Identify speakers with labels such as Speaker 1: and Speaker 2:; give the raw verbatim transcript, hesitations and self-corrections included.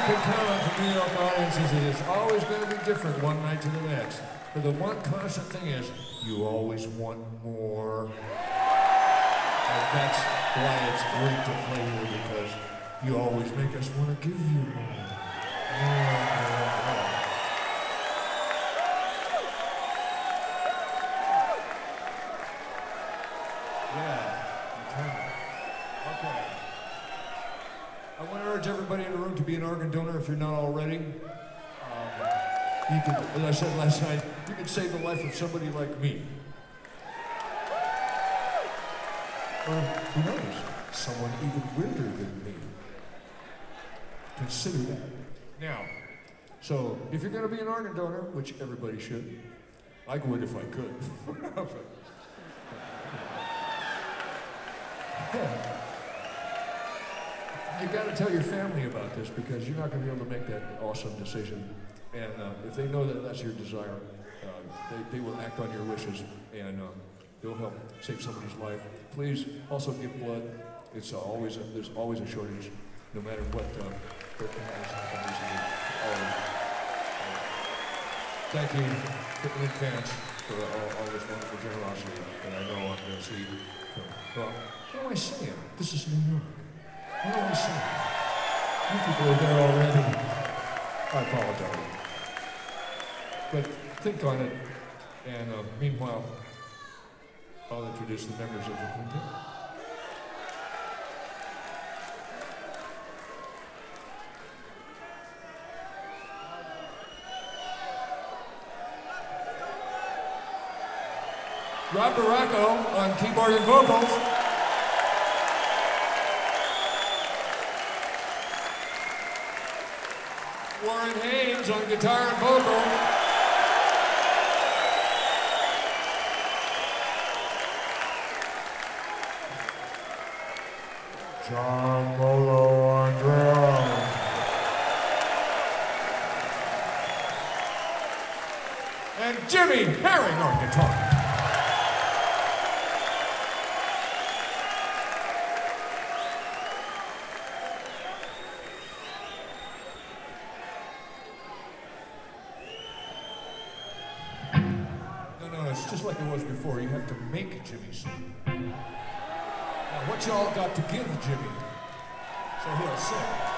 Speaker 1: can count on from New York audiences is it's always going to be different one night to the next. But the one constant thing is, you always want more. And that's why it's great to play here, because you always make us want to give you more. More, more, more. Okay. I want to urge everybody in the room to be an organ donor if you're not already. Um, you can, as I said last night, you can save the life of somebody like me. Or, who knows, someone even weirder than me. Consider that. Now, so if you're going to be an organ donor, which everybody should, I would if I could. Yeah. You got to tell your family about this, because you're not going to be able to make that awesome decision. And uh, if they know that that's your desire, uh, they, they will act on your wishes, and uh, they'll help save somebody's life. Please also give blood. It's uh, always a, there's always a shortage, no matter what uh, what has happened recently. Always. Uh, thank you, Link fans, for all, all this wonderful generosity that I know I'm going to see. Well, what am I saying? This is New York. What am I saying? You people are there already. I apologize. But think on it, and uh, meanwhile, I'll introduce the members of the quintet. Rob Baracco on keyboard and vocals. Warren Haynes on guitar and vocal. John Molo on drums. And Jimmy Herring on guitar. Just like it was before, you have to make Jimmy sing. Now, what y'all got to give Jimmy? So he'll sing.